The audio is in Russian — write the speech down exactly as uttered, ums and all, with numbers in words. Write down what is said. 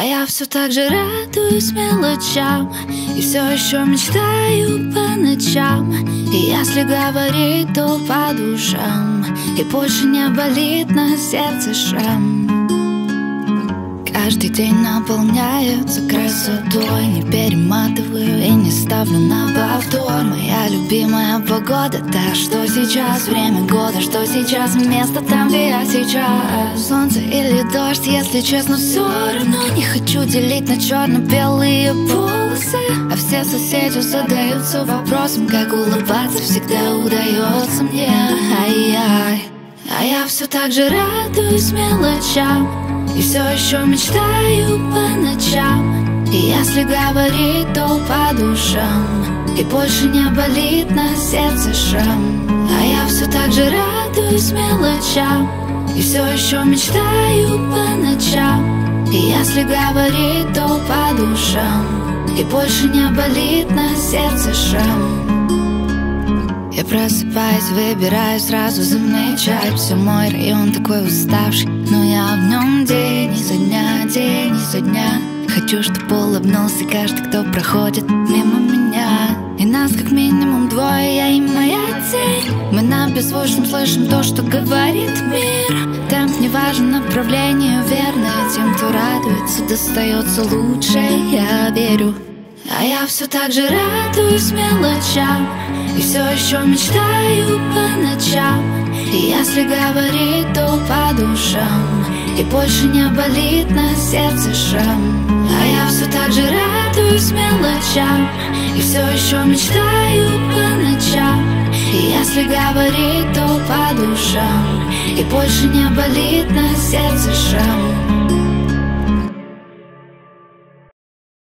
А я все так же радуюсь мелочам и все еще мечтаю по ночам. И если говорить, то по душам, и больше не болит на сердце шрам. Каждый день наполняется красотой, не перематываю и не ставлю на повтор. Моя любимая погода, та, что сейчас, время года, что сейчас, место там, где я сейчас. Солнце или дождь, если честно, все равно. Не хочу делить на черно-белые полосы. А все соседи задаются вопросом, как улыбаться всегда удается мне. Ай-яй. А я все так же радуюсь мелочам и все еще мечтаю по ночам. И если говорить, то по душам, и больше не болит на сердце шрам. А я все так же радуюсь мелочам и все еще мечтаю по ночам. И если говорить, то по душам, и больше не болит на сердце шрам. Я просыпаюсь, выбираю сразу замечать. Все мой район такой уставший, но я в нем день изо дня, день изо дня. Хочу, чтобы улыбнулся каждый, кто проходит мимо меня. И нас как минимум двое, я и моя тень. Мы на беззвучном слышим то, что говорит мир. Темп не важен, направление верное. Тем, кто радуется, достается лучше, я верю. А я все так же радуюсь мелочам и все еще мечтаю по ночам. И если говорить, то по душам, и больше не болит на сердце шрам. А я все так же радуюсь мелочам и все еще мечтаю по ночам. И если говорить, то по душам, и больше не болит на сердце шрам.